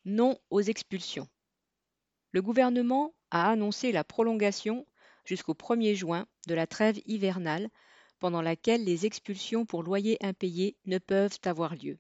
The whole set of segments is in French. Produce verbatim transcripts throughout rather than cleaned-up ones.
Non aux expulsions. Le gouvernement a annoncé la prolongation jusqu'au premier juin de la trêve hivernale, pendant laquelle les expulsions pour loyer impayé ne peuvent avoir lieu.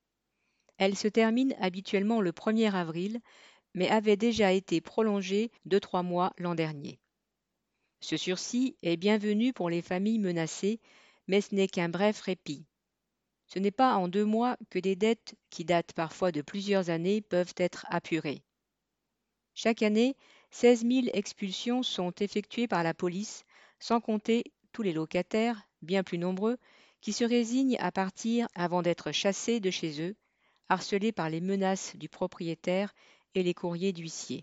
Elle se termine habituellement le premier avril, mais avait déjà été prolongée de trois mois l'an dernier. Ce sursis est bienvenu pour les familles menacées, mais ce n'est qu'un bref répit. Ce n'est pas en deux mois que des dettes qui datent parfois de plusieurs années peuvent être apurées. Chaque année, seize mille expulsions sont effectuées par la police, sans compter tous les locataires, bien plus nombreux, qui se résignent à partir avant d'être chassés de chez eux, harcelés par les menaces du propriétaire et les courriers d'huissier.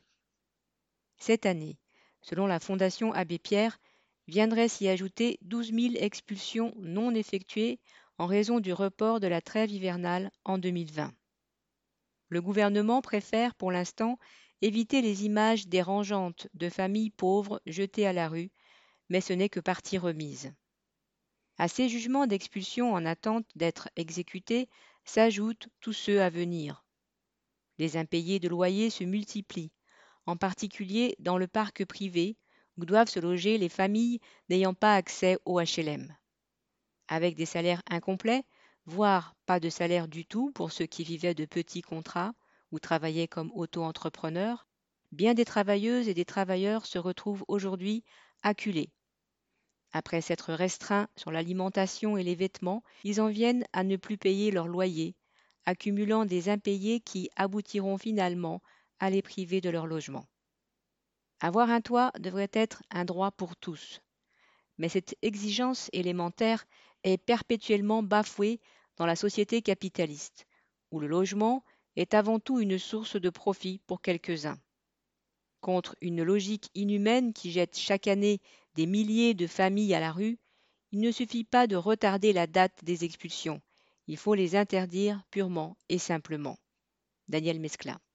Cette année, selon la Fondation Abbé Pierre, viendraient s'y ajouter douze mille expulsions non effectuées en raison du report de la trêve hivernale en deux mille vingt. Le gouvernement préfère pour l'instant éviter les images dérangeantes de familles pauvres jetées à la rue, mais ce n'est que partie remise. À ces jugements d'expulsion en attente d'être exécutés s'ajoutent tous ceux à venir. Les impayés de loyer se multiplient, en particulier dans le parc privé, où doivent se loger les familles n'ayant pas accès au H L M. Avec des salaires incomplets, voire pas de salaire du tout pour ceux qui vivaient de petits contrats ou travaillaient comme auto-entrepreneurs, bien des travailleuses et des travailleurs se retrouvent aujourd'hui acculés. Après s'être restreints sur l'alimentation et les vêtements, ils en viennent à ne plus payer leur loyer, accumulant des impayés qui aboutiront finalement à les priver de leur logement. Avoir un toit devrait être un droit pour tous, mais cette exigence élémentaire est perpétuellement bafouée dans la société capitaliste, où le logement est avant tout une source de profit pour quelques-uns. Contre une logique inhumaine qui jette chaque année des milliers de familles à la rue, il ne suffit pas de retarder la date des expulsions, il faut les interdire purement et simplement. Daniel Mescla.